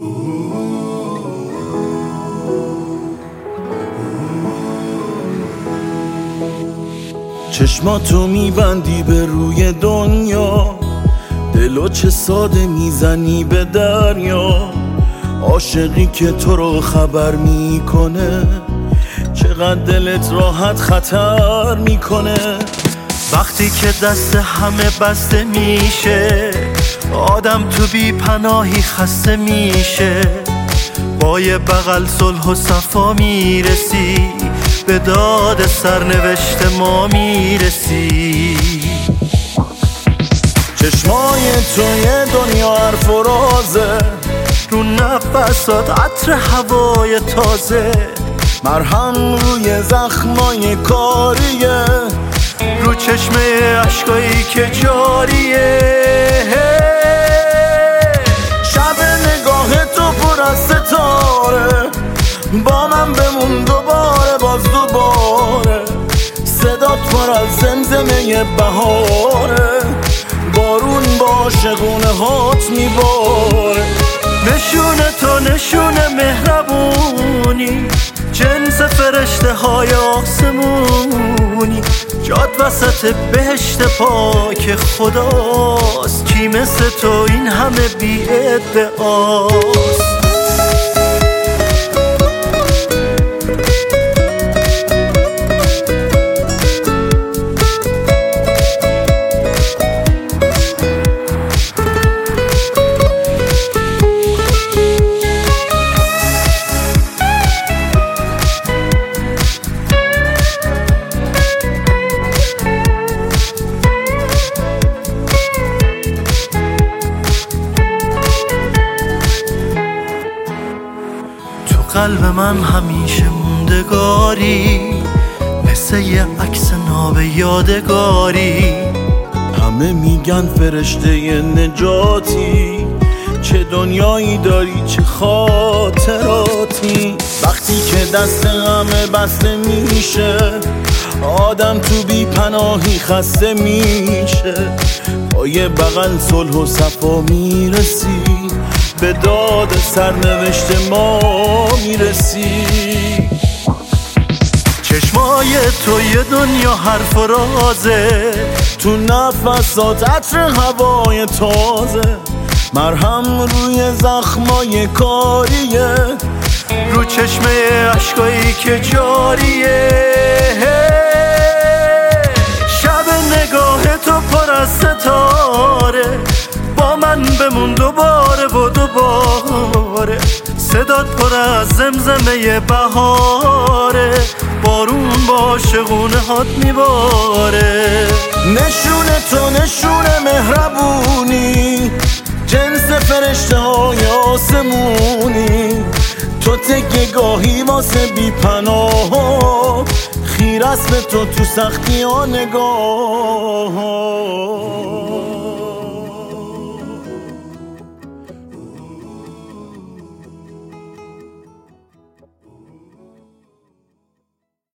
چشماتو میبندی به روی دنیا، دلو چه ساده میزنی به دریا. عاشقی که تو رو خبر میکنه، چقدر دلت راحت خطر میکنه. وقتی که دست همه بسته میشه، آدم تو بی پناهی خسته میشه. با یه بغل صلح و صفا میرسی، به داد سرنوشت ما میرسی. چشمای توی دنیا حرف و رازه، رو نفسات عطر هوای تازه. مرهم روی زخمای کاریه، رو چشمه عشقایی که جاریه. شب نگاه تو پر از ستاره، با من بمون دوباره باز دوباره. صدات پر از زمزمه بهاره، بارون با عاشقونه هات میباره. نشونه تو نشونه مهربونی، جنس فرشته های آسمونی. جاد وسط بهشت پاک خداست، کی مثل تو این همه بی ادعاست. قلب من همیشه موندگاری، مثل یه عکس ناب یادگاری. همه میگن فرشته نجاتی، چه دنیایی داری چه خاطراتی. وقتی که دست همه بسته میشه، آدم تو بی پناهی خسته میشه. با یه بغل صلح و صفا میرسی، به داد سرنوشت ما میرسی. چشمای تو یه دنیا حرف و رازه، تو نفسات عطر هوای تازه. مرهم روی زخمای کاریه، رو چشمه عشقایی که جاریه. شب نگاه تو پر از ستاره، با من بمون دوباره و دوباره. صدات پر از زمزمه بهاره، بارون با عاشقونه هات میباره. نشونه تو نشونه مهربونی، جنس فرشته های آسمونی. تو تکیه گاهی واسه بی پناه، خیر است به تو سختی ها نگاه.